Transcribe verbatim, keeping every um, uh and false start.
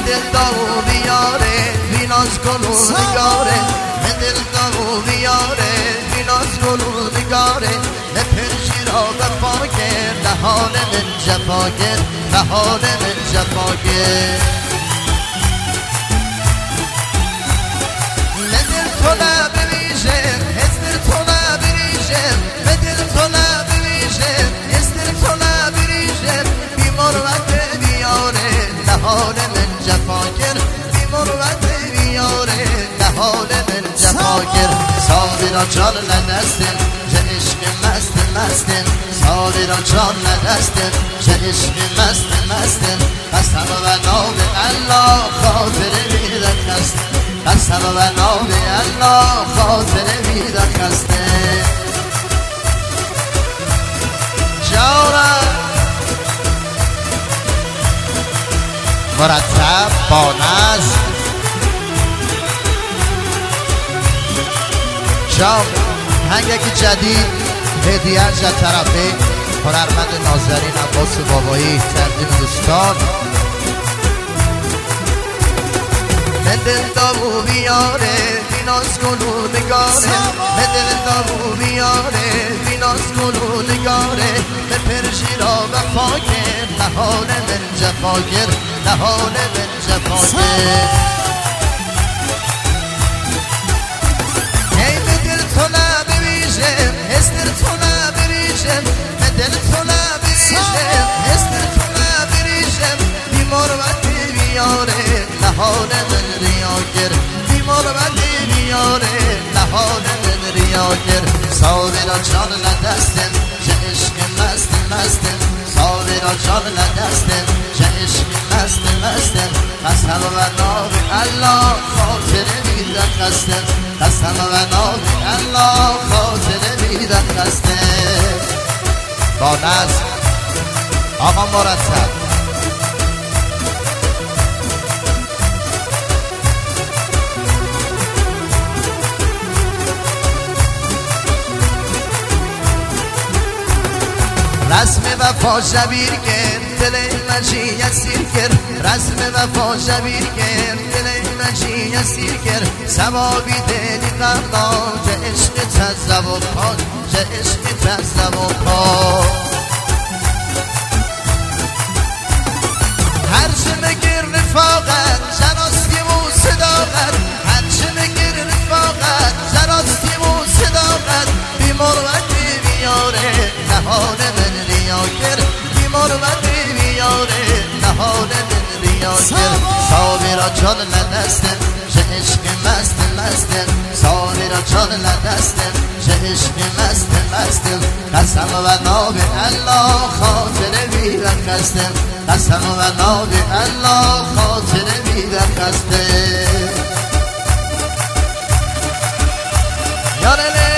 دل داو بیاره بیناز گلو نگاره به دل داو بیاره بیناز گلو نگاره به پرشی را وفا کرد به حال من جفا کرد به حال من جفا کرد به دل تو نبریشه هستر تو نبریشه به دل تو نبریشه هستر تو نبریشه بیمار وقت بیاره به حال من جفا کرد بیمار وقت بیاره به حال من جفا کرد صابرا جان ندستم چه عشق مست مستم صابرا جان ندستم چه عشق مست مستم قسم و نام الله خاطر میدن خستم قسم و نام الله خاطر میدن خستم جانم مرتب با نظم شام هنگکی جدید هدیه از طرفه هنرمند نازنین عباس بابایی تقدیم دوستان به دل داو بیاره بیناز گلو نگاره به دل داو بیاره بیناز گلو نگاره به پرشی را وفا کرد به حال من جفا کرد به حال من جفا کرد ای به دل تو نبریشه هستر تو نبریشه به دل تو نبریشه هستر تو نبریشه بیمار وقتی بیاره نهان من ریا کرد بیمار وقتی بیاره نهان من ریا کرد صابرا جان ندستم چه عشق مست مستم صابرا جان ندستم چه عشق مست مستم قسم و نام الله خاطر میدن خستم قسم و نام الله خاطر میدن خستم با نظم آقا مرتب رسم وفا شبیر کرد دل مجی یسیر کرد رسم وفا شبیر کرد دل مجی یسیر کرد ثوابی دلی قبلا چه عشق تزب و پاک چه عشق تزب و پاک هر چه مگر رفاقت شناستی و صداقت هر چه مگر رفاقت شناستی و صداقت بیمار وقتی بیاره نهان من ریا کرد بیمار وقتی بیاره نهان من ریا کرد صابرا جان ندستم چه عشق مست مستم صابرا جان ندستم چه عشق مست مستم قسم و نام الله خاطر میدن خستم قسم و نام الله خاطر میدن خستم یارله